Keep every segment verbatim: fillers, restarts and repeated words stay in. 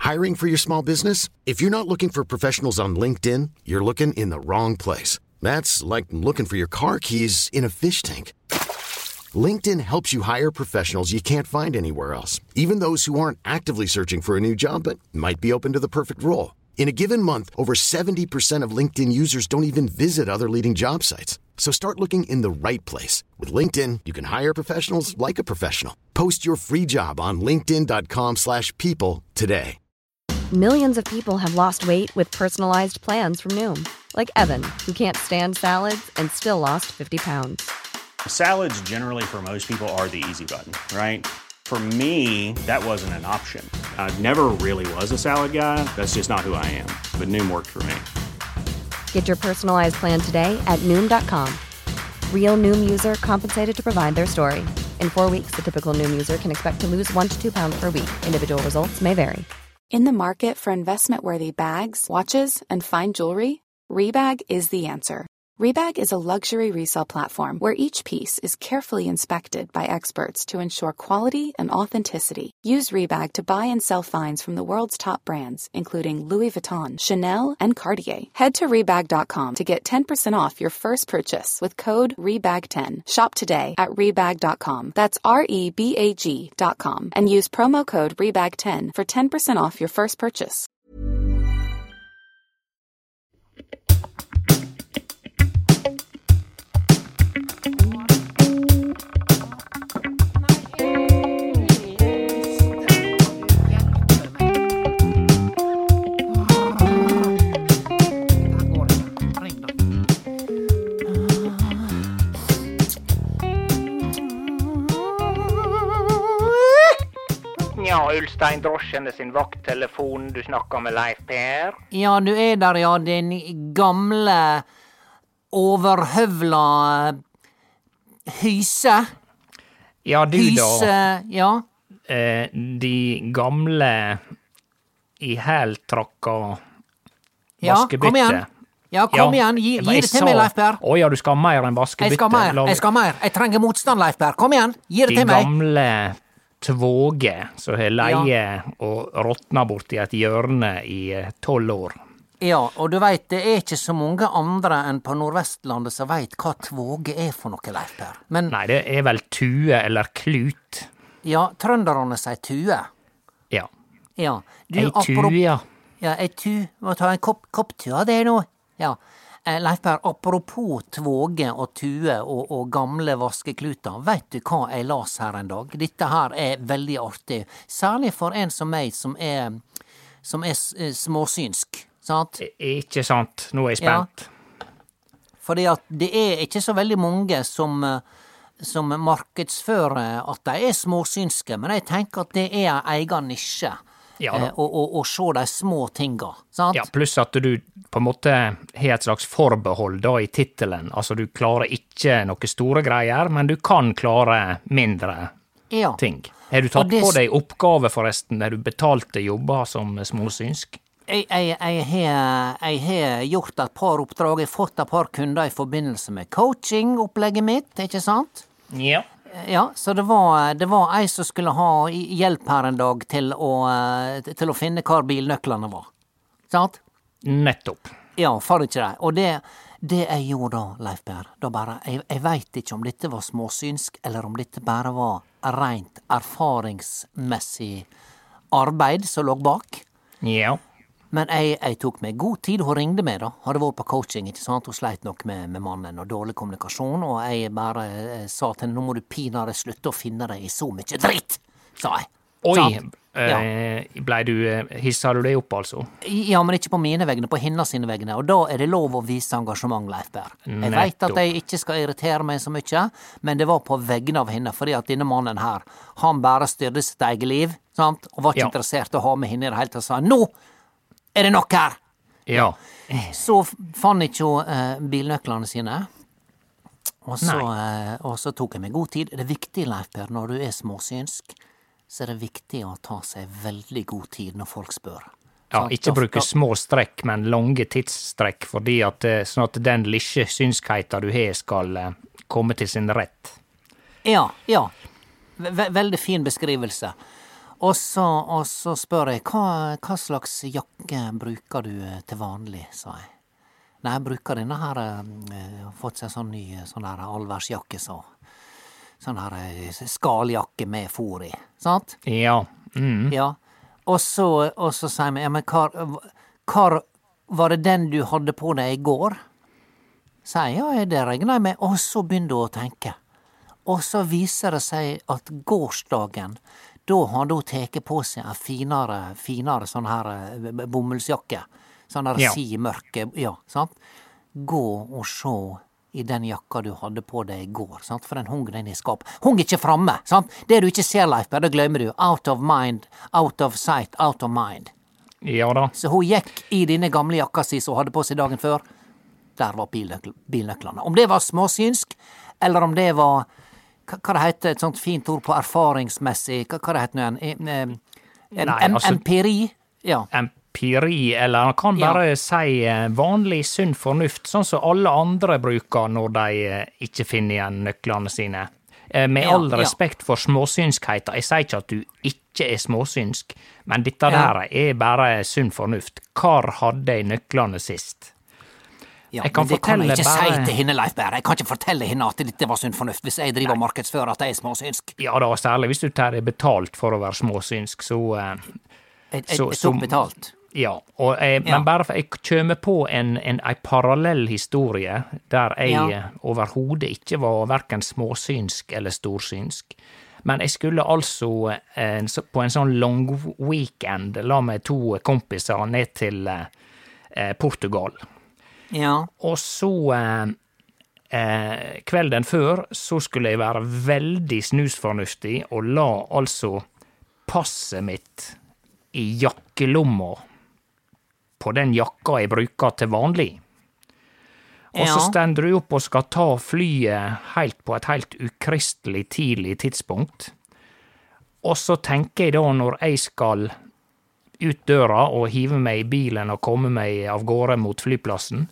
Hiring for your small business? If you're not looking for professionals on LinkedIn, you're looking in the wrong place. That's like looking for your car keys in a fish tank. LinkedIn helps you hire professionals you can't find anywhere else, even those who aren't actively searching for a new job but might be open to the perfect role. In a given month, over seventy percent of LinkedIn users don't even visit other leading job sites. So start looking in the right place. With LinkedIn, you can hire professionals like a professional. Post your free job on linkedin.com slash people today. Millions of people have lost weight with personalized plans from Noom. Like Evan, who can't stand salads and still lost fifty pounds. Salads generally for most people are the easy button, right? For me, that wasn't an option. I never really was a salad guy. That's just not who I am. But Noom worked for me. Get your personalized plan today at Noom dot com. Real Noom user compensated to provide their story. In four weeks, the typical Noom user can expect to lose one to two pounds per week. Individual results may vary. In the market for investment-worthy bags, watches, and fine jewelry, Rebag is the answer. Rebag is a luxury resale platform where each piece is carefully inspected by experts to ensure quality and authenticity. Use Rebag to buy and sell finds from the world's top brands, including Louis Vuitton, Chanel, and Cartier. Head to Rebag dot com to get ten percent off your first purchase with code Rebag ten. Shop today at Rebag dot com. That's R E B A G dot com. And use promo code Rebag ten for ten percent off your first purchase. Ja, Ulstein Drosjene sin vakttelefon, du snakker med Leif Per. Ja, du er der, ja, den gamle overhøvla hyse. Ja, du hyse, da. Ja. Eh, de gamle i hæltrakka Ja, vaskebytte. kom igjen. Ja, kom Ja, igjen, gi, gi jeg det til sa- meg, Leif Per. Å ja, du skal ha mer enn vaskebytte. Jeg skal mer, La- jeg skal mer. Jeg trenger motstand, Leif Per. Kom igjen, gi det De til meg. gamle tvåge som har leie og råtna bort i et hjørne i eh, tolv år. Ja, og du vet, det er ikke så mange andre enn på Nordvestlandet som vet hva tvåge er for noe, Leif Per. Men Nei, det er vel tue eller klut. ja, trønderne sier tue. Ja. Ja. Du, Ei apro- tue, ja. Ja, ei tu. Må ta en kopp, kopp tue, det er nå. Ja. Eh, Leif Per, apropos tvåge og tue og, og gamle vaskekluter, vet du hva jeg las her en dag? Dette her er veldig artig, særlig for en som meg som er, som er s- eh, småsynsk, sant? Ikke sant? Nå er jeg spent. Fordi at det er ikke så veldig mange som, eh, som markedsfører at de er småsynske, men jeg tenker at det er en egen nisje. Ja, eh, og, og, og se de små tinga, sant? Ja, pluss at du på en måte har et slags forbehold da i tittelen. Altså, du klarer ikke noe store greier, men du kan klare mindre Ja. ting. Har du Og tatt det- på deg oppgave forresten, der du betalte jobber som småsynsk? Jeg, jeg, jeg, har, jeg har gjort et par oppdrag, jeg har fått et par kunder i forbindelse med coaching-opplegget mitt, ikke sant? Ja. Ja, så det var, det var ei som skulle ha hjelp her en dag til å, eh, til å finne hvor bilnøklene var. Sant? Nettopp. Ja, for ikke det. Og det, det jeg gjorde da, Leif Per, da bare, jeg, jeg vet ikke om dette var småsynsk, eller om dette bare var rent erfaringsmessig arbeid som lå bak. Ja. Men jeg, jeg tok meg god tid, hun ringde meg da, hadde vært på coaching, ikke sant, hun sleit nok med, med mannen og dårlig kommunikasjon, og jeg bare eh, sa til henne, nå må du pinadø slutte å finne deg i så mye dritt, sa jeg. Oi, Sant? Ja. eh, blei du, eh, hissa du det opp altså? Ja, men ikke på mine vegne, på hennes sine vegne, og da er det lov å vise engasjement, Leif Per. Jeg vet Nettopp. at jeg ikke skal irritere meg så mye, men det var på vegne av henne, fordi at denne mannen her, han bare styrte sitt eget liv, sant, og var ikke Ja. interessert i å ha med henne i det hele tatt, og sa, nå er det nok her! Ja. Så f- fant ikke hun eh, bilnøklene sine, og så, eh, og så tok jeg meg god tid. Det er viktig, Leif Per, når du er småsynsk, så er det viktig å ta seg veldig god tid når folk spør. Ja, Sant? ikke Da- bruke da- små strekk, men lange tidsstrekk, fordi at, eh, sånn at den lille synskheten du har skal eh, komme til sin rett. Ja, ja. Ve- veldig fin beskrivelse. Og så, og så spør jeg, hva, hva slags jakke bruker du eh, til vanlig, sa jeg. Nei, jeg bruker denne her, eh, fått seg sånn ny, sånn her allværsjakke, så. Sånn her eh, skaljakke med for i, sant? Ja. Mm. Ja. Og så, og så sier jeg, ja, men hva, hva var det den du hadde på deg i går? Sier jeg, ja, det regner jeg med, og så begynner hun å tenke. Og så viser det seg at gårsdagen, da hadde hun teket på seg en finere, finere sånn her bomullsjakke. Sånn her Ja. simørke, ja, sant? Gå og se i den jakka du hadde på deg i går, sant? For den hung den i skap. Hung ikke framme, sant? Det du ikke ser, Leif, det glemmer du. Out of mind, out of sight, out of mind. Ja da. Så hun gikk i denne gamle jakka si som hun hadde på seg dagen før. Der var bilnøkl- bilnøklene. Om det var småsynsk, eller om det var hva, hva det heter, et sånt fint ord på erfaringsmessig, hva, hva det heter nå igjen? En, en, Nei, em, altså- empiri? Ja. Empiri, eller han kan Ja. bare si eh, vanlig sunn fornuft, sånn som alle andre bruker når de eh, ikke finner igjen nøklene sine. Eh, Med Ja, all ja. respekt for småsynskheter, jeg sier ikke at du ikke er småsynsk, men dette Ja. der er bare sunn fornuft. Hvor hadde jeg nøklene sist? Ja, Jeg kan men det kan jeg fortelle ikke bare- si til henne, Leif Berre. Jeg kan ikke fortelle henne at dette var sunn fornuft hvis jeg driver og markedsfører at jeg er småsynsk. Ja da, særlig hvis du tar deg betalt for å være småsynsk, så eh, Jeg, jeg, Så- jeg som- tok betalt. Ja, og jeg, Ja. men bare for jeg kommer på en, en, en parallell historie der jeg Ja. eh, overhodet ikke var hverken småsynsk eller storsynsk. Men jeg skulle altså eh, en, så- på en sånn long weekend la med to kompiser ned til eh, Portugal. Ja. Og så eh, eh, kvelden før så skulle jeg være veldig snusfornuftig og la altså passet mitt i jakkelomma på den jakka jeg bruker til vanlig. Og så Ja. stender du opp og skal ta flyet helt på et helt ukristelig tidlig tidspunkt. Og så tenker jeg da, når jeg skal ut døra og hive meg i bilen og komme meg av gårde mot flyplassen,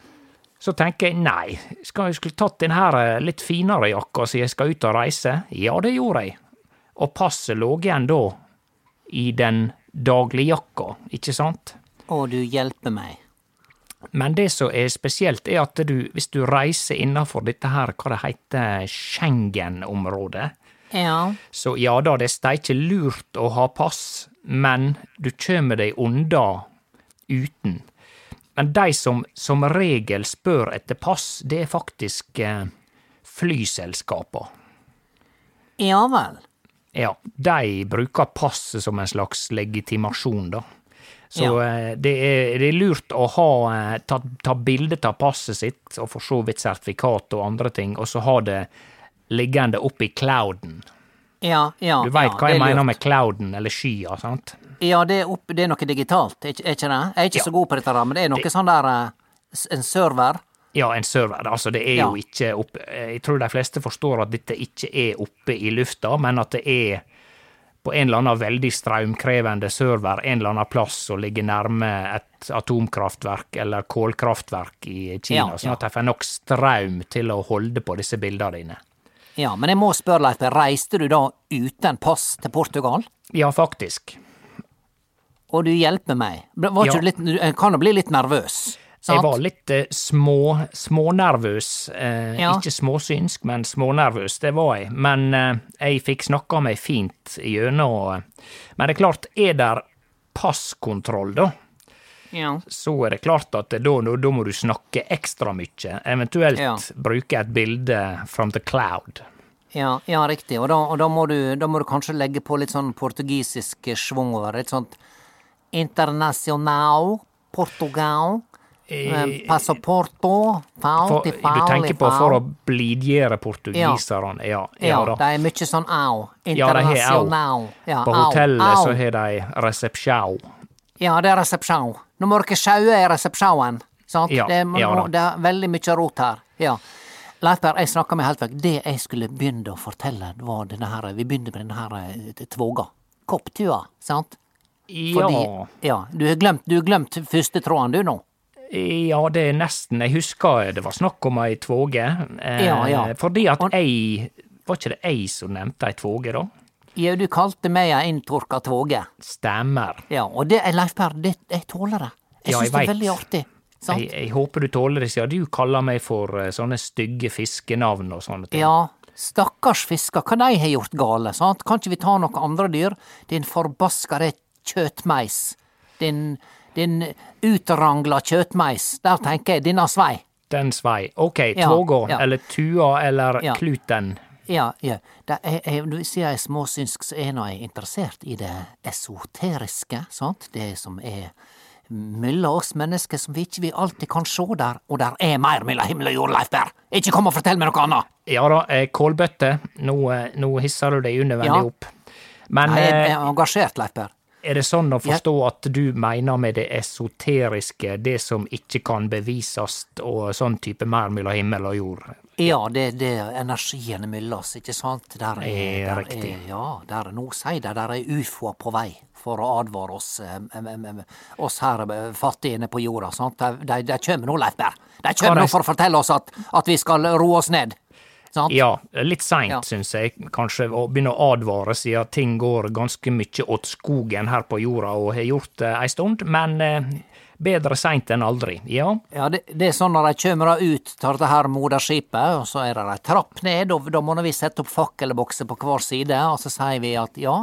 så tenker jeg nei, skal jeg skulle tatt den her litt finere jakka så jeg skal ut og reise? Ja, det gjorde jeg. Og passet lå igjen da i den dagligjakka, ikke sant? Og du hjelper meg. Men det som er spesielt, er at du, hvis du reiser innenfor dette her, hva det heter, Schengen-området, Ja. så ja da, det er ikke lurt å ha pass, men du kommer deg unna uten. Men de som som regel spør etter pass, det er faktisk eh, flyselskaper. Ja vel. Ja, de bruker passet som en slags legitimasjon, da. Så Ja. eh, det, er, det er lurt å ha, eh, ta, ta bilde av passet sitt, og for så vidt sertifikat og andre ting, og så ha det liggende oppe i clouden. Ja, ja. Du vet ja, hva det jeg er mener lurt. med clouden, eller skya, sant? Ja, det er, opp, det er noe digitalt, er ikke er ikke det? Jeg er ikke Ja. så god på dette, da, men det er noe Det- sånn der eh, s- en server. Ja, en server. Altså, det er Ja. jo ikke oppe Jeg tror de fleste forstår at dette ikke er oppe i lufta, men at det er på en eller annen veldig strømkrevende server en eller annen plass som ligger nærme et atomkraftverk eller kålkraftverk i Kina, Ja, sånn ja. at de får nok strøm til å holde på disse bildene dine. Ja, men jeg må spørre, Leif, reiste du da uten pass til Portugal? Ja, faktisk. Og du hjelper meg. Var ikke Ja. du litt, du kan jo bli litt nervøs, sant? Jeg var litt eh, små, smånervøs. Eh, Ja. Ikke småsynsk, men smånervøs, det var jeg. Men eh, jeg fikk snakka meg fint gjennom. eh. Men det er klart, er der passkontroll, da, Ja. så er det klart at da, da, da må du snakke ekstra mye. Eventuelt Ja. bruke et bilde from the cloud. Ja, ja, riktig. Og da, og da, må du, da må du kanskje legge på litt sånn portugisisk svung over. Litt sånt internasjonal, Portugal, eh, passaporto, fau For, til du fau, tenker på for å blidgjøre portugiserne? Ja, ja, Ja, da. det er mye sånn au. Ja, de har au. Internasjonal. Ja, På au, hotellet au. så har de resepsjon. Ja, det er resepsjon. Nå må dere sjaue i resepsjonen. Sant? Ja, det, er, ja da. det er veldig mye rot her. Ja. Leif Per, jeg snakka med helt vekk. Det jeg skulle begynne å fortelle, var denne her Vi begynte med denne her eh, tvåga. Kopptua, sant? Ja. Ja, du har glemt, du har glemt første tråden, du, nå. Ja, det er nesten. Jeg husker det var snakk om ei tvåge. Eh, Ja, ja. Fordi at Og- jeg Var ikke det jeg som nevnte ei tvåge, da? Ja, du kalte meg en inntorka tvåge. Stemmer. Ja, og det er Leif Per, det, jeg tåler det. Jeg Ja, synes jeg det er vet. veldig artig. Sant? Jeg, jeg håper du tåler det, siden du kaller meg for eh, sånne stygge fiskenavn og sånne ting. Ja, stakkars fisker, hva de har gjort gale, sant? Kan ikke vi ta noen andre dyr? Din forbaskede kjøtmeis. Din, din utrangla kjøtmeis. Der tenker jeg, denne svei. Den svei. Ok, Ja, tvåga, ja. eller tua, eller Ja. kluten. Ja, ja. Det er, jeg, du sier jeg er småsynsk, så er nå jeg interessert i det esoteriske, sant? Det som er mellom oss mennesker som vi ikke vi alltid kan se der, og der er mer mellom himmel og jord, Leif Per. Ikke kom og fortell meg noe annet. Ja da, eh, kålbøtte. Nå, eh, nå hisser du deg unødvendig Ja. opp. Men Nei, jeg eh, er engasjert, Leif Per. er det sånn å forstå at du mener med det esoteriske, det som ikke kan bevises, og sånn type mer mellom himmel og jord? Ja, det, det er energiene mellom oss, ikke sant? Der er, Eh, der riktig. Er, ja, der er, nå sier de der er ufoer på vei for å advare oss, eh, em, em, em, oss her eh, fattige inne på jorda, sant? De, de, de kommer nå, Leif Per. De Hva kommer de- nå for å fortelle oss at, at vi skal roe oss ned, sant? Ja, litt seint, Ja. syns jeg, kanskje, å begynne å advare, siden ting går ganske mye åt skogen her på jorda, og har gjort det ei stund, men eh, bedre seint enn aldri, ja. Ja, det, det er sånn når de kommer da ut til dette her moderskipet, og så er det ei trapp ned, og da må vi sette opp fakkelbokser på hver side, og så sier vi at ja,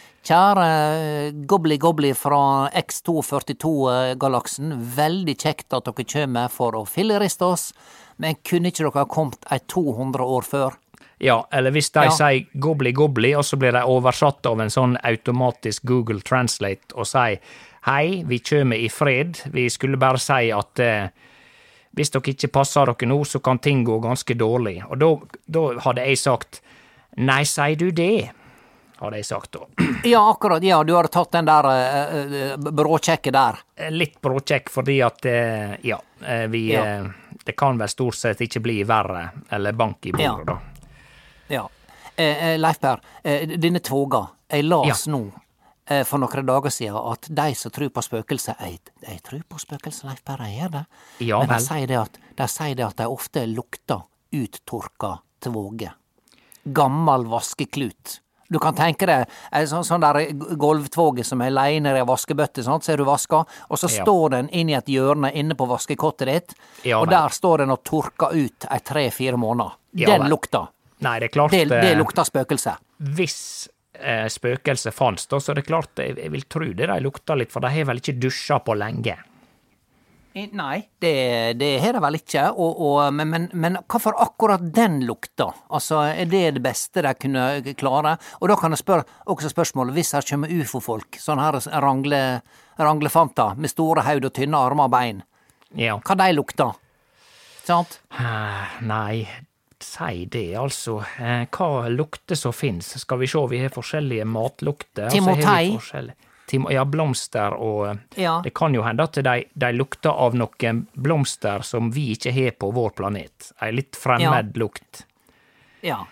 kjære gobli-gobli fra X to førtito-galaksen, veldig kjekt at dere kommer for å filleriste oss, men kunne ikke dere ha kommet ei to hundre år før? Ja, eller hvis de Ja. sier gobli-gobli, og så blir de oversatt av en sånn automatisk Google Translate og sier hei, vi kommer i fred, vi skulle bare si at eh, hvis dere ikke passer dere nå, så kan ting gå ganske dårlig. Og da, da hadde jeg sagt nei, sier du det? Hadde jeg sagt da. Ja, akkurat, ja, du har tatt den der uh, bråkjekke der. Litt bråkjekk fordi at eh, ja, eh, vi Ja. eh, det kan vel stort sett ikke bli verre, eller bank i bordet, Ja. da. Ja. Eh, eh, Leif Per, eh, denne tvåga, jeg las Ja. nå eh, for noen dager siden at de som tror på spøkelser, jeg, jeg tror på spøkelser, Leif Per, jeg gjør det. Ja Men de vel. sier det at de, sier det at de ofte lukter uttørka tvåge. Gammel vaskeklut. Du kan tenke deg en sånn, sånn der gulvtvåge som er leie ned i ei vaskebøtte, sant, så er du vaska, og så Ja. står den inn i et hjørne inne på vaskekottet ditt, Ja og vel. der står den og tørker ut ei tre-fire måneder. Ja Den vel. lukta. Nei, det er klart Det, det eh, lukter spøkelse. Hvis eh, spøkelset fanns, da, så er det klart jeg, jeg vil tro det de lukter litt, for de har vel ikke dusja på lenge. Eh, Nei, det, det har det vel ikke, og, og, men, men, men hvorfor akkurat den lukta? Altså, er det det beste de kunne klare? Og da kan jeg spørre også spørsmålet, hvis her kommer ufo-folk, sånn her rangle, ranglefanter med store haud og tynne armer og bein, Ja. hva de lukter? Sant? Eh, Nei, si det, altså. Eh, Hva lukter som finnes? Skal vi se, vi har forskjellige matlukter. og så har vi Timotei. forskjellige- Tim ja, blomster, og Ja. det kan jo hende at de, de lukter av noen blomster som vi ikke har på vår planet. Ei litt fremmed lukt. Ja.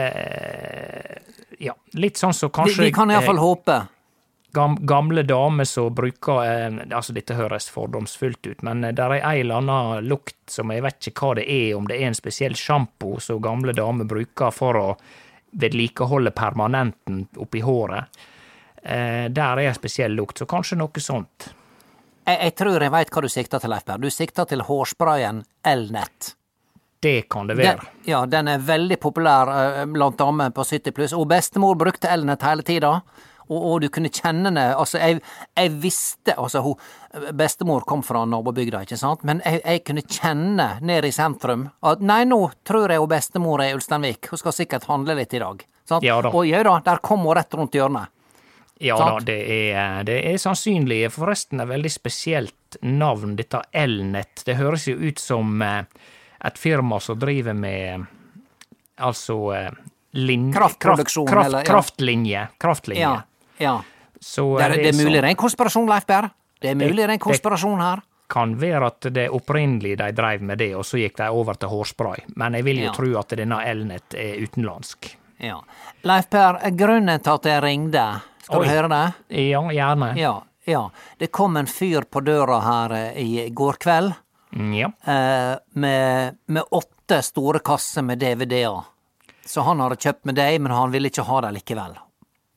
Eh, ja, litt sånn som Vi, kanskje vi kan iallfall eh, håpe. gam, gamle damer som bruker eh, altså dette høres fordomsfullt ut, men eh, der er ei eller anna lukt som jeg vet ikke hva det er, om det er en spesiell sjampo som gamle damer bruker for å vedlikeholde permanenten oppi håret. Eh, der er en spesiell lukt, så kanskje noe sånt. Jeg, jeg tror jeg veit hva du sikter til, Leif Per. Du sikter til hårsprayen Elnett. Det kan det Den, være. ja, den er veldig populær eh, blant damer på sytti pluss, og bestemor brukte Elnett hele tida. Og, og du kunne kjenne det, altså jeg, jeg visste, altså hun, bestemor kom fra nabobygda, ikke sant, men jeg, jeg kunne kjenne ned i sentrum at nei, nå tror jeg hun bestemor er i Ulsteinvik, hun skal sikkert handle litt i dag. Sant? Ja da. Og ja da, der kom hun rett rundt hjørnet. Ja da, sant? det er, det er sannsynlig. Forresten et veldig spesielt navn, dette Elnett. Det høres jo ut som eh, et firma som driver med altså eh, linje, Kraftproduksjon, kraft, kraft, eller, ja. kraftlinje. Kraftlinje. Ja, ja. Så Det er, det er så- mulig det er en konspirasjon, Leif Per. Det er mulig det er en det- konspirasjon her. kan være at det opprinnelig de drev med det, og så gikk de over til hårspray. Men jeg vil jo Ja. tro at denne Elnett er utenlandsk. Ja. Leif Per, grunnen til at jeg ringde, skal Oi. du høre det? Ja, gjerne. Ja, ja. Det kom en fyr på døra her eh, i går kveld Mm, ja. eh, med, med åtte store kasser med D V D-er. Så han hadde kjøpt med deg, men han ville ikke ha det likevel.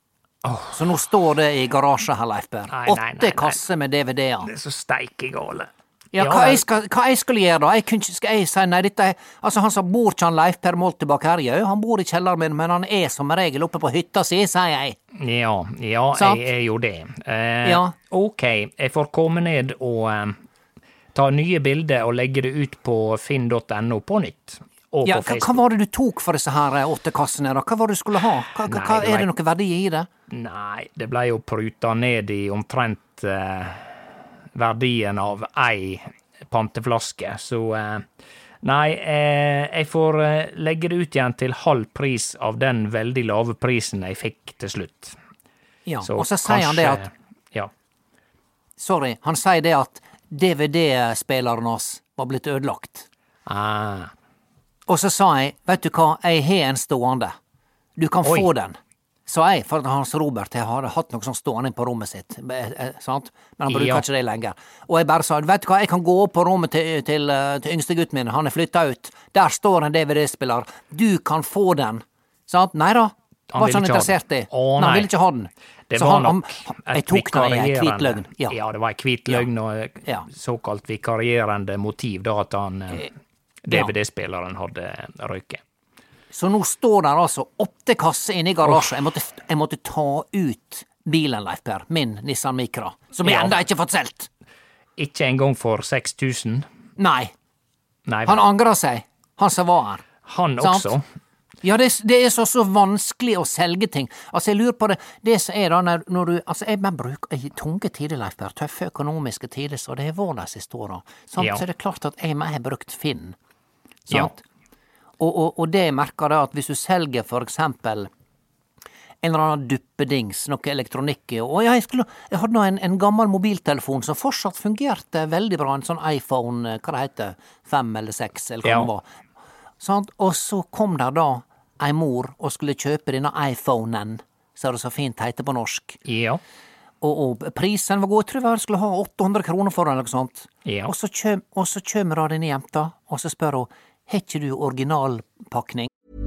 Oh. Så nå står det i garasjen her, Leif Per. Nei, nei, nei, Åtte nei. kasser med D V D-er. Det er så steikegale. Ja, hva jeg skal, hva jeg skal gjøre da? Jeg kunne ikke, skal jeg si, nei, dette er, altså han sa, bor ikke han Leif Per Molti bak her, jo, han bor i kjelleren min, men han er som regel oppe på hytta si, sier jeg. Ja, ja, Sant? jeg er jo det. Eh, Ja. Ok, jeg får komme ned og eh, ta nye bilder og legge det ut på finn punktum no på nytt. Og Ja, på hva, hva Facebook. var det du tok for disse her eh, åtte kassene da? Hva var det du skulle ha? Hva, hva, Nei, hva det er var- det noe verdi i det? Nei, det ble jo pruta ned i omtrent eh, verdien av ei panteflaske, så eh, nei, eh, jeg får eh, legge det ut igjen til halv pris av den veldig lave prisen jeg fikk til slutt. Ja, og så sier han det at, Ja. sorry, han sier det at D V D-spilleren hans var blitt ødelagt. Ah, Og så sa jeg, vet du hva, jeg har en stående. Du kan Oi. få den. Sa jeg, for at Hans Robert jeg hadde hatt noe sånn stående inn på rommet sitt, eh, eh, sant? Men han bruker Ja. ikke det lenger. Og jeg bare sa, vet du hva, jeg kan gå opp på rommet til, til, eh, til yngstegutten min, han er flyttet ut. Der står en D V D-spiller. Du kan få den. Sant? Nei da, Han var ville ikke han ikke ha interessert i. den. Å, Nei, han nei. ville ikke ha den. det Så var han- nok han- et jeg tok den i en hvit vikarierende- løgn. Ja. Ja, det var en hvit løgn og eh, Ja. såkalt vikarierende motiv, da at han eh, D V D-spilleren hadde røyket. Så nå står der altså åtte kasser inne i garasjen. Jeg måtte, jeg måtte ta ut bilen, Leif Per, min Nissan Micra, som jeg Ja. enda ikke fått solgt. Ikke engang for seks tusen. Nei, Nei, han angrer seg, han som var her. han sant? også. Ja, det, det er så, så vanskelig å selge ting. Altså, jeg lurer på det, det som er da, når, når du, altså, jeg bare bruker, i tunge tider, Leif Per, tøffe økonomiske tider, så det har vært de siste årene. Sant? Ja. Så er det klart at jeg har brukt Finn. Ja. Sant? Og, og, og det jeg merker da, at hvis du selger for eksempel en eller annen duppedings, noe elektronikk, og ja, jeg, skulle, jeg hadde nå en, en gammel mobiltelefon som fortsatt fungerte veldig bra, en sånn iPhone, hva det heter, fem eller seks, eller hva Ja. det var. Sant? Og så kom der da ei mor og skulle kjøpe denne iPhonen, så er det så fint heter på norsk. Ja. Og, og prisen var god, jeg tror jeg skulle ha åtte hundre kroner for den, eller noe sånt. Ja. Og så kjem, og så kjømer da denne jenta, og så spør hun, har ikke du originalpakning?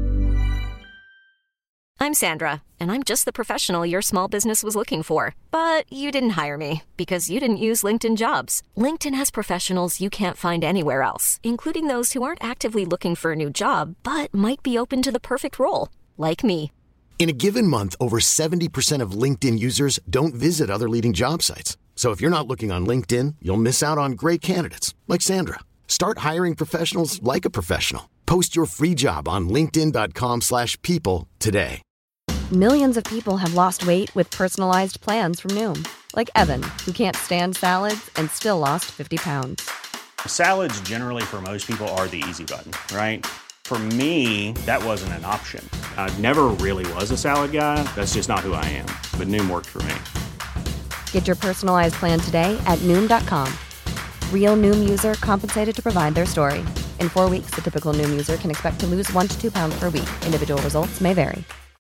I'm Sandra, and I'm just the professional your small business was looking for. But you didn't hire me because you didn't use LinkedIn Jobs. LinkedIn has professionals you can't find anywhere else, including those who aren't actively looking for a new job, but might be open to the perfect role, like me. In a given month, over seventy percent of LinkedIn users don't visit other leading job sites. So if you're not looking on LinkedIn, you'll miss out on great candidates like Sandra. Start hiring professionals like a professional. Post your free job on linkedin dot com slash people today. Millions of people have lost weight with personalized plans from Noom, like Evan, who can't stand salads and still lost fifty pounds. Salads generally for most people are the easy button, right? For me, that wasn't an option. I never really was a salad guy. That's just not who I am. But Noom worked for me. Get your personalized plan today at Noom dot com. Real Noom user compensated to provide their story. In four weeks, the typical Noom user can expect to lose one to two pounds per week. Individual results may vary.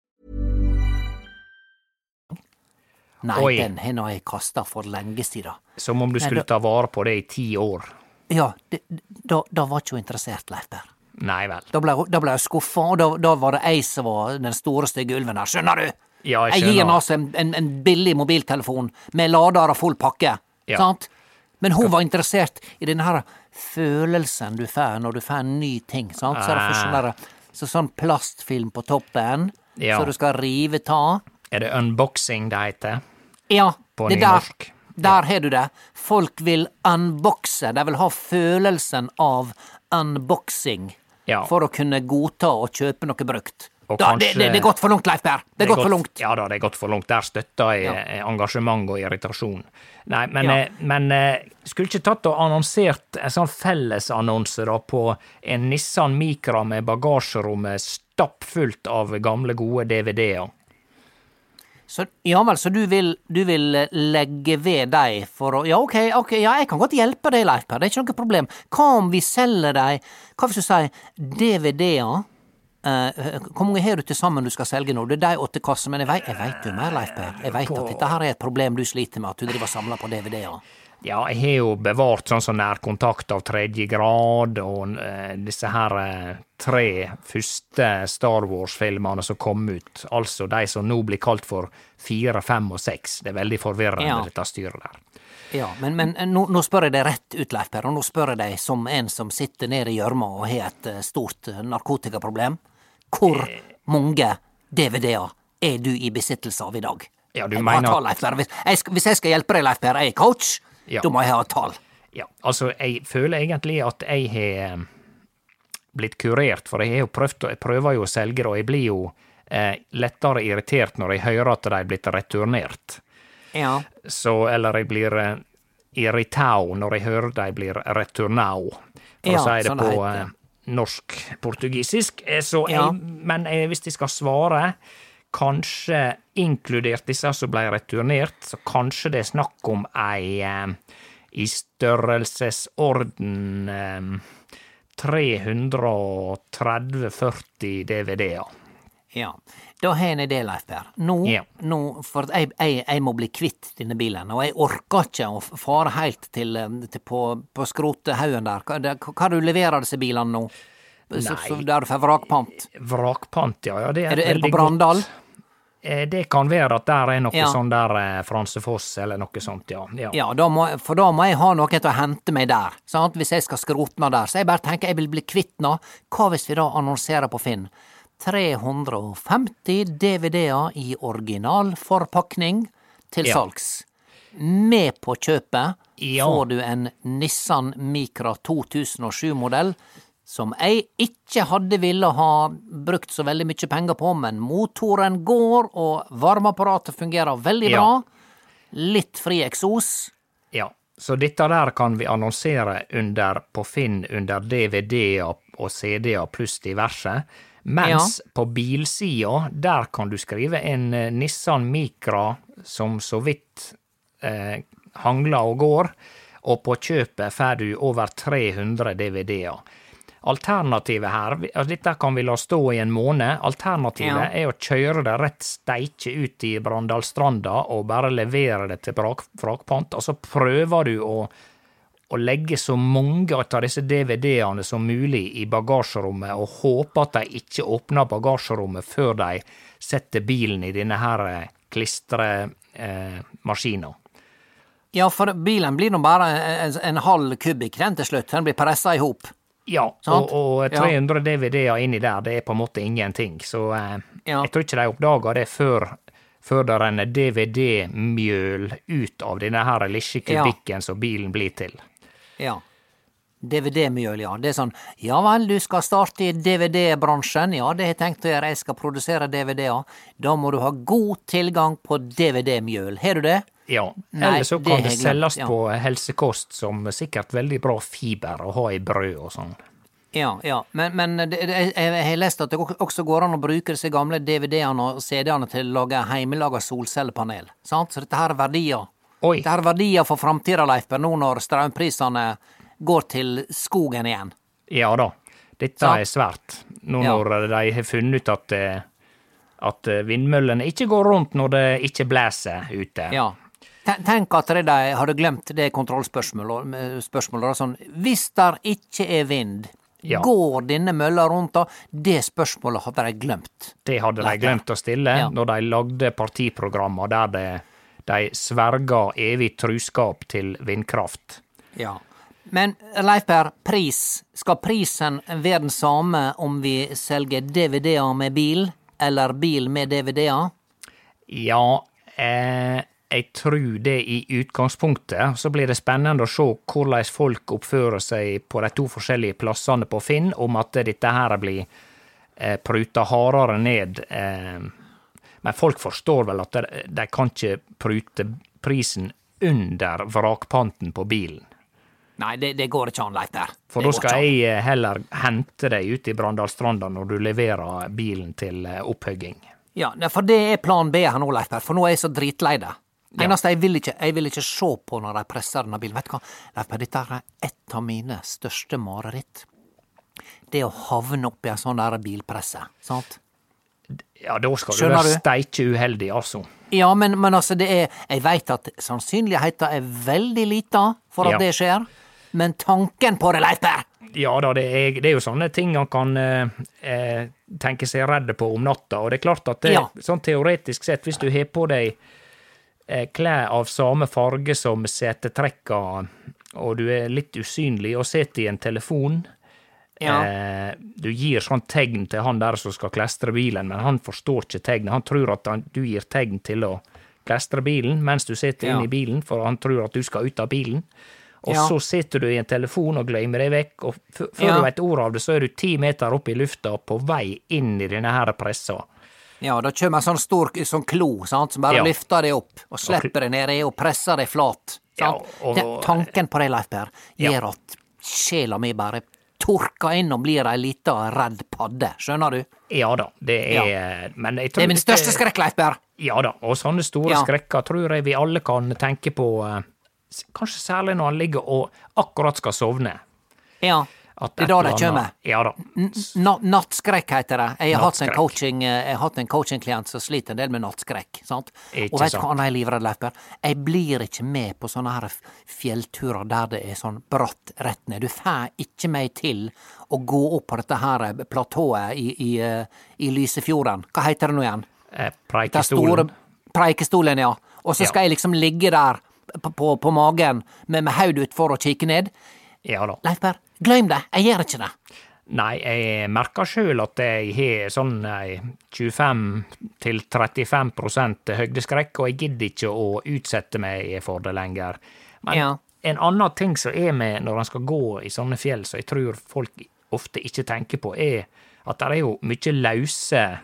Nei, Oi. den har nå jeg kastet for lenge siden. Som om du skulle da- ta vare på det i ti år. Ja, det, da, da var ikke hun interessert, Leif Per. Nei vel. Da ble, hun- da ble jeg skuffa, og da, da var det jeg som var den store stygge ulven her, skjønner du? Ja, jeg Jeg gir skjønner. henne altså en, en, en billig mobiltelefon med lader og full pakke, Ja. sant? Men hun var interessert i den her følelsen du får når du får en ny ting, sant? Så er det først sånn, der, så sånn plastfilm på toppen, Ja. så du skal rive ta. Er det unboxing det heter? Ja, På det der, nynorsk. der har du det. Folk vil unboxe, de vil ha følelsen av unboxing Ja. for å kunne godta og kjøpe noe brukt. Og Da, det, kanskje- det, det er gått for langt, Leif Per. Det er gått for langt. Ja da, det er gått for langt. Der støtter jeg Ja. eh, engasjement og irritasjon. Nei, men, Ja. eh, men eh, skulle ikke tatt og annonsert en sånn fellesannonse da på en Nissan Micra med bagasjerommet stappfullt av gamle, gode D V D-er? Så, ja vel, så du vil, du vil eh, legge ved deg for å Ja, ok, ok, ja, jeg kan godt hjelpe deg, Leif Per, det er ikke noe problem. Hva om vi selger deg, hva hvis du sier D V D-er Eh, hvor mange har du til sammen du skal selge nå? Det er de åtte kasser, men jeg vet, jeg vet jo mer, Leif Per. Jeg vet at dette her er et problem du sliter med, at du driver og samler på D V D-er. Ja, jeg har jo bevart sånn som nærkontakt av tredje grad, og eh, disse her eh, tre første Star Wars-filmene som kom ut, altså de som nå blir kalt for fire, fem og seks. Det er veldig forvirrende, Ja. dette styret der. Ja, men, men nå, nå spør jeg deg rett ut, Leif Per, og nå spør jeg deg som en som sitter nede i gjørma og har et eh, stort eh, narkotikaproblem. Hvor mange D V D-er er du i besittelse av i dag? Ja, du jeg mener ta, Leif Per. Hvis, jeg, skal- hvis jeg skal hjelpe deg, Leif Per, jeg er coach, Ja. da må jeg ha et tall. Ja, altså, jeg føler egentlig at jeg har blitt kurert, for jeg har jo prøvd, å- jeg prøver jo å selge det, og jeg blir jo eh, lettere irritert når jeg hører at de er blitt returnert. Ja. Så, eller jeg blir eh, irritau når jeg hører de blir returnau, for Ja, å si det sånn det på heter. eh, norsk-portugisisk. Eh, Så jeg, Ja. men eh, hvis de skal svare, kanskje inkludert disse som ble returnert, så kanskje det er snakk om ei eh, i størrelsesorden eh, tre hundre tretti til førti D V D-er. Ja, da har jeg en idé, Leif Per. Nå, Ja. nå for at jeg, jeg, jeg må bli kvitt denne bilen, og jeg orker ikke å fare helt til, eh, til på, på skrothaugen der. Hva, det, hva du leverer disse bilene nå? Så, Nei. så der du får vrakpant? Vrakpant, ja. ja det er, Er det, er det veldig på Brandal? godt. Eh, Det kan være at der er noe Ja. sånn der eh, Fransefoss eller noe sånt, ja. ja. Ja, da må, for da må jeg ha noe til å hente meg der, sant? Hvis jeg skal skrote meg der. Så jeg bare tenker jeg vil bli kvitt nå. Hva hvis vi da annonserer på Finn? tre hundre og femti D V D-er i originalforpakning til Ja. salgs. Med på kjøpet Ja. får du en Nissan Micra to tusen og sju-modell, som jeg ikke hadde ville ha brukt så veldig mye penger på, men motoren går, og varmeapparatet fungerer veldig Ja. bra. Litt fri eksos. Ja, så dette der kan vi annonsere under på Finn under D V D-er og C D-er pluss diverse, mens på bilsida, der kan du skrive en eh, Nissan Micra som så vidt eh, hangler og går, og på kjøpet får du over tre hundre D V D-er. Alternativet her, vi- altså dette kan vi la stå i en måned, alternativet Ja. er å kjøre det rett steike ut i Brandalstranda og bare levere det til vrak- vrakpant, og så prøver du å, å legge så mange av disse D V D-ene som mulig i bagasjerommet, og håpe at de ikke åpner bagasjerommet før de setter bilen i denne her klistremaskina. Ja, for bilen blir nå bare en, en halv kubikk, den til slutt. Den blir pressa i hop. Ja, Sant? og, og Ja. tre hundre D V D-er inni der, det er på en måte ingenting, så eh, Ja. jeg tror ikke de oppdager det før, før det renner D V D-mjøl ut av denne her lille kubikken som bilen blir til. Ja. D V D-mjøl, ja. Det er sånn, ja vel, du skal starte i D V D-bransjen. Ja, det har jeg tenkt å gjøre, jeg skal produsere D V D-er. Da må du ha god tilgang på D V D-mjøl. Har du det? Ja, Nei, eller så det kan har det jeg glemt, selges ja. på helsekost som sikkert veldig bra fiber å ha i brød og sånn. Ja, ja. Men, men det, det, jeg har lest at det også går an å bruke disse gamle D V D-ene og C D-ene til å lage heimelaga solcellepanel. Sant? Så dette her er verdier. Oi, Dette her er verdier for framtida, Leif Per, nå når strømprisene går til skogen igjen. ja da, dette Sant? er svært. Nå Ja. når de har funnet ut at, eh, at vindmøllene ikke går rundt når det ikke blæser ute. Ja. Ten- Tenk at de hadde glemt det kontrollspørsmålet. Spørsmålet, da, sånn, hvis der ikke er vind, Ja. går denne mølla rundt da? Det spørsmålet hadde de glemt. Det hadde de Leif Per. glemt å stille Ja. når de lagde partiprogrammer der det, de sverga evig truskap til vindkraft. Ja. Men Leif Per, pris. Skal prisen være den samme om vi selger D V D-er med bil, eller bil med D V D-er? Ja, eh, jeg tror det i utgangspunktet. Så blir det spennende å se hvordan folk oppfører seg på de to forskjellige plassene på Finn, om at dette her blir eh, pruta hardere ned. Eh, men folk forstår vel at de, de kan ikke prute prisen under vrakpanten på bilen. Nei, det, det går ikke an, Leif Per. For Det da går skal ikke an. jeg eh, heller hente deg ute i Brandalstranda når du leverer bilen til eh, opphugging. Ja, nei, for det er plan B her nå, Leif Per, for nå er jeg så dritlei det. Eneste jeg vil ikke, jeg vil ikke se på når de presser denne bilen. Vet du hva, Leif Per, dette er et av mine største mareritt. Det å havne opp i en sånn der bilpresse, sant? Ja, da skal Skjønner du du? være steike uheldig, altså. Ja, men, men altså, det er Jeg vet at sannsynligheten er veldig lita for at Ja. det skjer, men tanken på det, Leif Per! Ja da, det er, det er jo sånne ting han kan eh, eh, tenke seg redde på om natta, og det er klart at det, Ja. sånn teoretisk sett, hvis du har på deg eh, klær av samme farge som setetrekka, og du er litt usynlig og sitter i en telefon, Ja. eh, du gir sånn tegn til han der som skal klestre bilen, men han forstår ikke tegnet. Han tror at han, du gir tegn til å klestre bilen mens du sitter Ja. inne i bilen, for han tror at du skal ut av bilen. Og Ja. så sitter du i en telefon og glemmer deg vekk, og f- før Ja. du vet ordet av det, så er du ti meter opp i lufta på vei inn i denne her pressa. Ja, da kommer en sånn stor sånn klo, sant, som bare Ja. lyfter deg opp, og slipper deg ned i og presser deg flat. Ja, Sant? og- Den tanken på det, Leif Per, Ja. gjør at sjela mi bare torker inn og blir ei lita redd padde, skjønner du? Ja da, det er Men jeg tror Det er min dette- største skrekk, Leif Per! Ja da, og sånne store Ja. skrekker tror jeg vi alle kan tenke på, eh, s- kanskje særlig når han ligger og akkurat skal sovne. Ja, At det er et da eller det kommer. annet- Ja da. Na Nattskrekk heter det. Jeg har hatt en Nattskrekk. coaching, eh, jeg har hatt en coachingklient som sliter en del med nattskrekk. Sant? Ikke Og vet du sant. hva han er livredd, Leif Per? Jeg blir ikke med på sånne her f- fjellturer der det er sånn bratt rett ned. Du får ikke meg til å gå opp på dette her platået i, i, eh, i Lysefjorden. Hva heter det nå igjen? Eh, Den store Preikestolen. Preikestolen, ja. Og så Ja. skal jeg liksom ligge der på, på, på magen med, med hodet utfor og kikke ned. Ja da. Leif Per, glem det! Jeg gjør ikke det. Nei, jeg merker sjøl at jeg har sånn ei tjuefem til trettifem prosent høgdeskrekk, og jeg gidder ikke å utsette meg for det lenger. Men Ja. en annen ting som er med når en skal gå i sånne fjell, som jeg tror folk ofte ikke tenker på, er at det er jo mye lause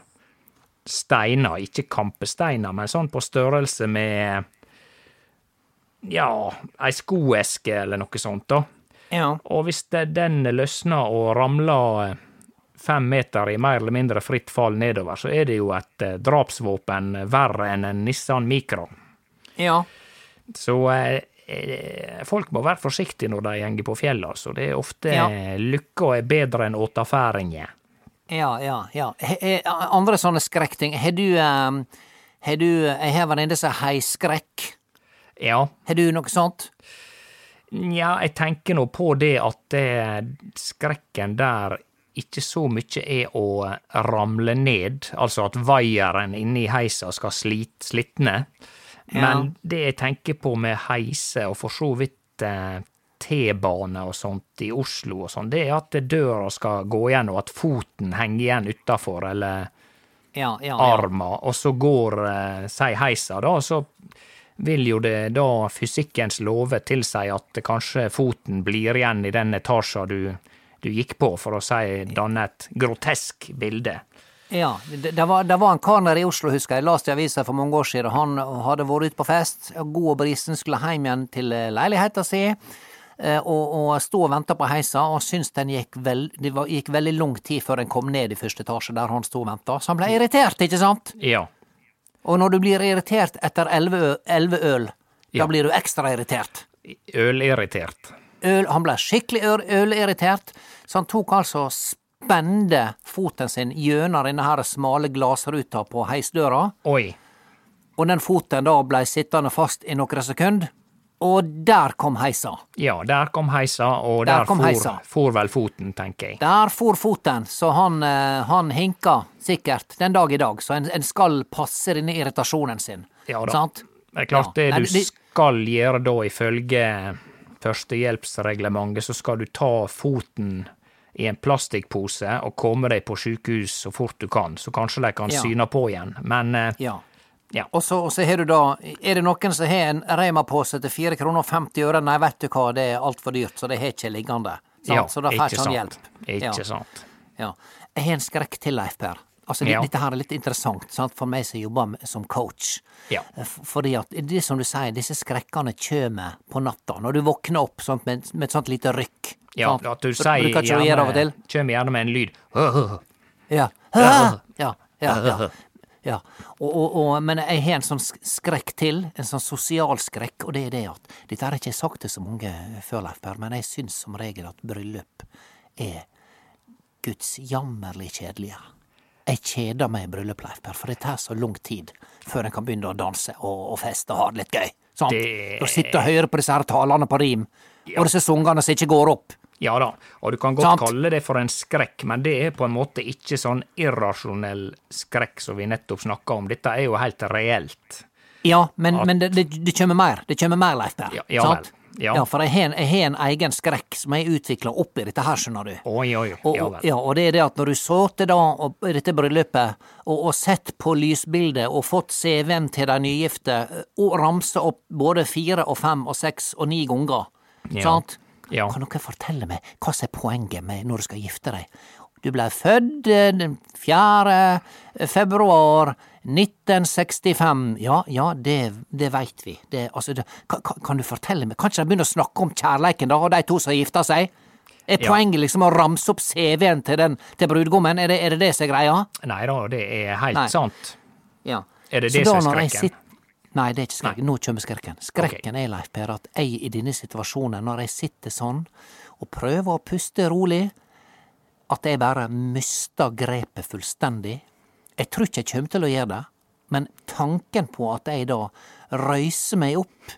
steiner, ikke kampesteiner, men sånn på størrelse med ja, ei skoeske eller noe sånt, da. Ja. Og hvis det, den løsner og ramler fem meter i mer eller mindre fritt fall nedover, så er det jo et eh, drapsvåpen verre enn en Nissan Micra. Ja. Så eh, eh, folk må være forsiktige når de gjenger på fjellet, så det er ofte Ja. eh, lykka er bedre enn åtafæringer. Ja, ja, ja. He, he, andre sånne skrekkting. Har du um, Har du Jeg har venninne som har heiskrekk. Ja, Har du noe sånt? ja, jeg tenker nå på det at det, skrekken der ikke så mye er å ramle ned, altså at vaieren inni heisa skal slit, slitne. Men det jeg tenker på med heise, og for så vidt eh, T-bane og sånt i Oslo og sånn, det er at døra skal gå igjen, og at foten henger igjen utafor, eller Ja, ja, ja. arma, og så går, eh, si heisa, da, så vil jo det da fysikkens love tilsi at kanskje foten blir igjen i den etasjen du, du gikk på, for å si danne et grotesk bilde. Ja, det, det, var, det var en kar nede i Oslo, husker jeg. Jeg leste i avisa for mange år siden. Han hadde vært ute på fest, og god og brisen skulle hjem igjen til leiligheten sin, og, og stå og vente på heisa, og syntes den gikk, vel, det var, gikk veldig lang tid før den kom ned i første etasje der han stod og venta. Så han ble irritert, ikke sant? Ja. Og når du blir irritert etter elleve øl, Ja. da blir du ekstra irritert. Ølirritert. Øl, han ble skikkelig øl, ølirritert, så han tok altså spende foten sin gjennom denne her smale glasruta på heisdøra, Oi. og den foten da ble sittende fast i noen sekund, og der kom heisa. Ja, der kom heisa, og Der der, kom for, heisa. for vel foten, tenker jeg. Der for foten, så han, eh, han hinka sikkert den dag i dag, så en, en skal passe denne irritasjonen sin. Ja da. Sant? Det er klart, Ja. det Nei, du det- skal gjøre da, ifølge førstehjelpsreglementet, så skal du ta foten i en plastikkpose og komme deg på sykehus så fort du kan, så kanskje de kan Ja. syne på igjen. Men eh, Ja. ja. Og så, og så har du da, er det noen som har en Rema-pose til fire kroner og femti øre? Nei, vet du hva, det er altfor dyrt, så det har ikke liggende. Sant? Ja, så da får ikke ikke han sant. hjelp. Ikke Ja. sant. Ja. Jeg har en skrekk til, Leif Per. Altså, Ja. Dette her er litt interessant sant? For meg som jobber med, som coach. Ja. F- Fordi at det er som du sier, disse skrekkene kommer på natta. Når du våkner opp sånt, med, med et sånt lite rykk. Ja, sant? at du Br- sier Bruker ikke du å gjøre av og til? gjerne, kommer gjerne med en lyd. Ja. Ja, ja, ja. ja. Og, og, og, men jeg har en sånn sk- skrekk til, en sånn sosial skrekk, og det er det at dette har jeg ikke sagt til så mange før, Leif Per, men jeg syns som regel at bryllup er Guds jammerlig kjedelige. Jeg kjeder meg i bryllup, Leif Per, for det tar så lang tid før en kan begynne å danse og, og feste og ha det litt gøy. Sant? Det- Du sitter og hører på disse her talene på rim, og disse sangene som ikke går opp. Ja da, og du kan godt Sant. kalle det for en skrekk, men det er på en måte ikke sånn irrasjonell skrekk som vi nettopp snakka om. Dette er jo helt reelt. Ja, men, men det, det, det kommer mer. Det kommer mer, Leif Per. Ja, ja sant? vel. Ja. Ja, for jeg har, en, jeg har en egen skrekk som jeg utvikler opp i dette her, skjønner du. Oi, oi, Og, ja og, vel. ja, og det er det at når du såte da og, i dette bryllupet, og, og sett på lysbildet og fått C V-en til de nygifte, og ramse opp både fire og fem og seks og ni ganger, Ja. sant? Ja. Kan dere fortelle meg hva som er poenget med når du skal gifte deg? Du ble født eh, den fjerde februar nitten sekstifem. Ja, ja, det, det veit vi. Det, altså, det, kan, kan du fortelle meg? Kan ikke de begynne å snakke om kjærleiken da, og de to som gifter seg? Er Ja. poenget liksom å ramse opp C V-en til, den, til brudgommen? Er det, er det det som er greia? Nei da, det er helt Nei. sant. Ja. Er det Så det som da er når jeg skrekken? sitter- Nei, det er ikke skrekken. Nå kommer skrekken. Skrekken er, Leif Per, at jeg i denne situasjonen, når jeg sitter sånn og prøver å puste rolig, at jeg bare mister grepet fullstendig. Jeg tror ikke jeg kommer til å gjøre det, men tanken på at jeg da røyser meg opp,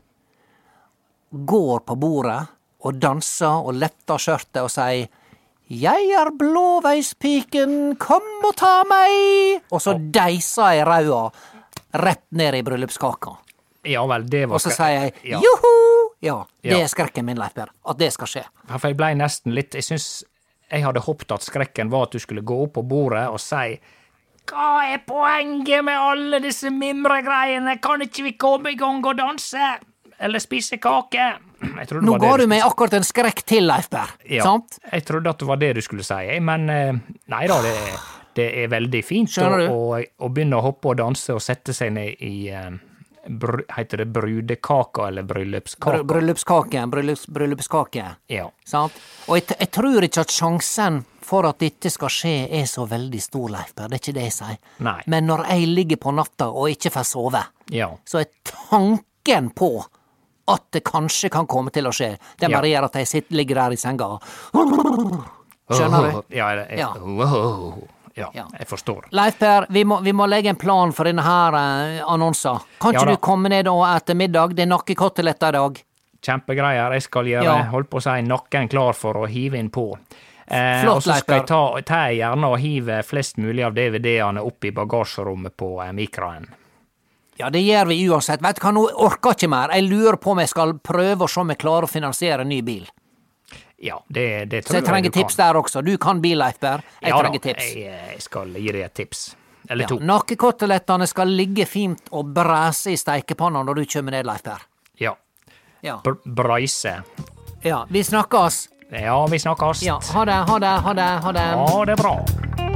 går på bordet og danser og letter skjørtet og sier «Jeg er blåveispiken, kom og ta meg!» Og så deiser jeg raua rett ned i bryllupskaka. Ja vel, det var Og så skre- sier jeg ja. «Joho!» Ja, det Ja. er skrekken min, Leif Per. At det skal skje. Ja, for jeg blei nesten litt Jeg syns jeg hadde håpet at skrekken var at du skulle gå opp på bordet og si Hva er poenget med alle disse mimregreiene? Kan ikke vi komme i gang og danse? Eller spise kake? Jeg trodde det Nå var det ga du skulle meg si. akkurat en skrekk til, Leif Per. Ja, Sant? jeg trodde at det var det du skulle si, jeg, men eh, nei da, det, det er veldig fint å, Skjønner du? å, å begynne å hoppe og danse og sette seg ned i eh, br Heter det brudekaka eller bryllupskaka? Bry- Bryllupskake, bryllups, bryllupskake. Ja. Sant? Og jeg, t- jeg tror ikke at sjansen for at dette skal skje er så veldig stor, Leif Per. Det er ikke det jeg sier. Nei. Men når jeg ligger på natta og ikke får sove, Ja. så er tanken på at det kanskje kan komme til å skje, det Ja. bare gjør at jeg sitter, ligger der i senga og Skjønner du? Ja, jeg, jeg, Ja. Wow. Ja, Ja. jeg forstår. Leif Per, vi må, vi må legge en plan for denne her eh, annonsen. Kan Ja ikke da. du komme ned og ete middag? Det er nakkekoteletter i dag. Kjempegreier. Jeg skal gjøre Ja. holdt på å si, nakken klar for å hive inn på. Eh, Flott, og så skal Leif jeg ta, ta jeg gjerne og hive flest mulig av D V D-ene opp i bagasjerommet på eh, mikroen. Ja, det gjør vi uansett. Vet du hva, nå orker jeg ikke mer. Jeg lurer på om jeg skal prøve å se om jeg klarer å finansiere en ny bil. Ja, det, det Så tror jeg trenger du kan. tips der også. Du kan bil, Leif Per. Jeg ja, trenger da, tips. Jeg, jeg skal gi deg et tips. Eller Ja, to. nakkekotelettene skal ligge fint og bræse i steikepanna når du kommer ned, Leif Per. Ja. Ja. Br Braise. Ja, vi snakkes. Ja, vi snakkes. Ja, ha det, ha det, ha det, ha det. Ja, det er bra.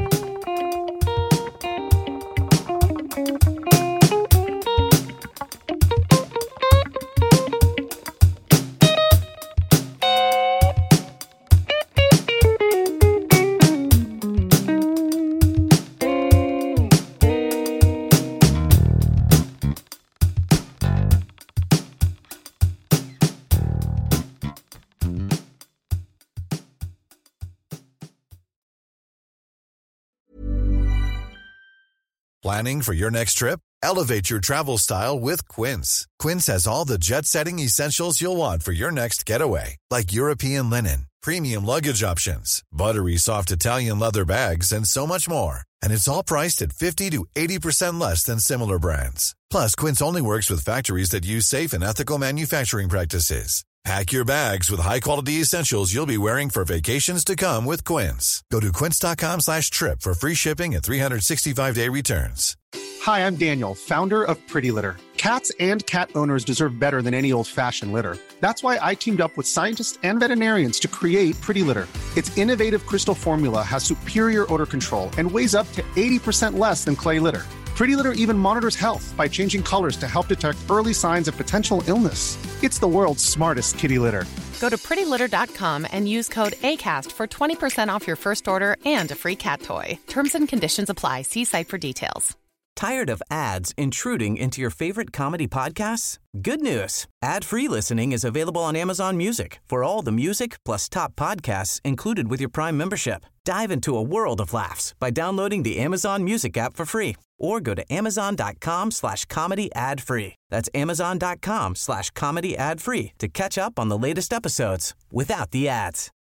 Planning for your next trip? Elevate your travel style with Quince. Quince has all the jet-setting essentials you'll want for your next getaway, like European linen, premium luggage options, buttery soft Italian leather bags, and so much more. And it's all priced at fifty to eighty percent less than similar brands. Plus, Quince only works with factories that use safe and ethical manufacturing practices. Pack your bags with high-quality essentials you'll be wearing for vacations to come with Quince. Go to quince.com slash trip for free shipping and three sixty-five day returns. Hi, I'm Daniel, founder of Pretty Litter. Cats and cat owners deserve better than any old-fashioned litter. That's why I teamed up with scientists and veterinarians to create Pretty Litter. Its innovative crystal formula has superior odor control and weighs up to eighty percent less than clay litter. Pretty Litter even monitors health by changing colors to help detect early signs of potential illness. It's the world's smartest kitty litter. Go to pretty litter dot com and use code ACAST for twenty percent off your first order and a free cat toy. Terms and conditions apply. See site for details. Tired of ads intruding into your favorite comedy podcasts? Good news. Ad-free listening is available on Amazon Music for all the music plus top podcasts included with your Prime membership. Dive into a world of laughs by downloading the Amazon Music app for free or go to amazon.com slash comedy ad free. That's amazon.com slash comedy ad free to catch up on the latest episodes without the ads.